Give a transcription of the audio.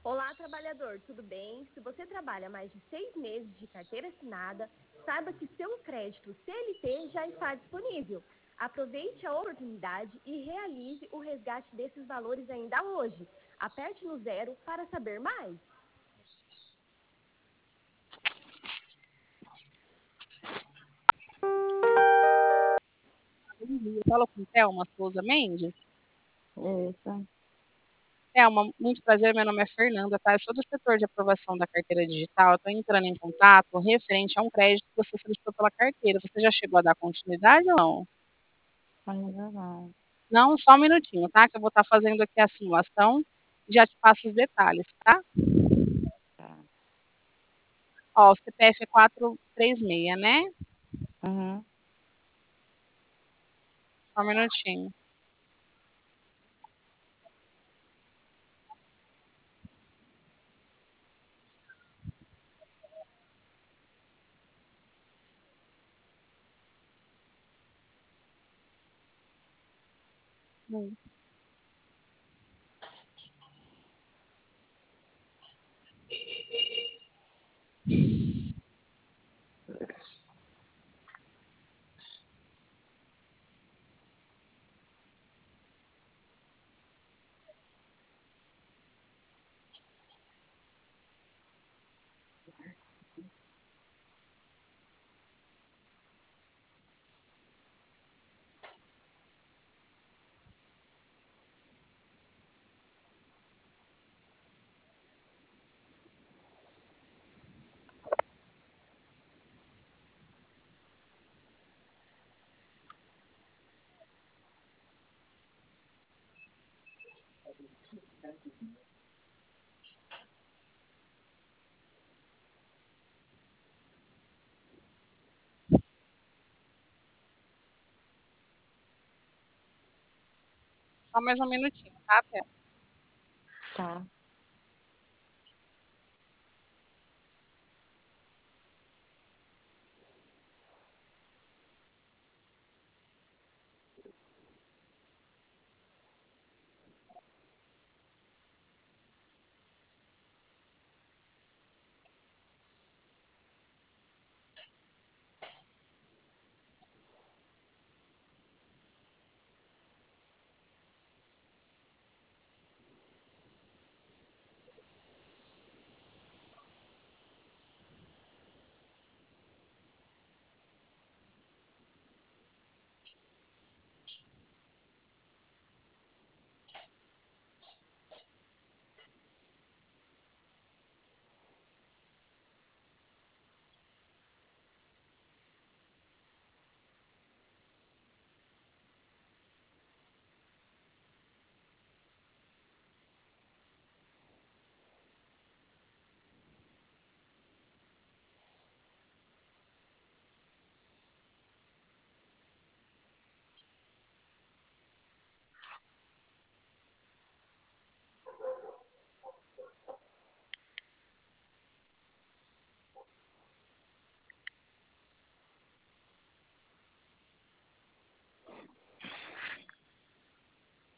Olá, trabalhador, tudo bem? Se você trabalha mais de 6 meses de carteira assinada, saiba que seu crédito CLT já está disponível. Aproveite a oportunidade e realize o resgate desses valores ainda hoje. Aperte no zero para saber mais. Bom dia. Fala com Thelma Souza Mendes. Isso. Thelma, muito prazer, meu nome é Fernanda, tá? Eu sou do setor de aprovação da carteira digital. Estou entrando em contato referente a um crédito que você solicitou pela carteira. Você já chegou a dar continuidade ou não? Ainda não. Não, só um minutinho, tá? Que eu vou estar fazendo aqui a simulação e já te passo os detalhes, tá? Tá. Ó, o CPF é 436, né? Uhum. Só um minutinho. Hum. Só mais um minutinho, tá, Thelma? Tá.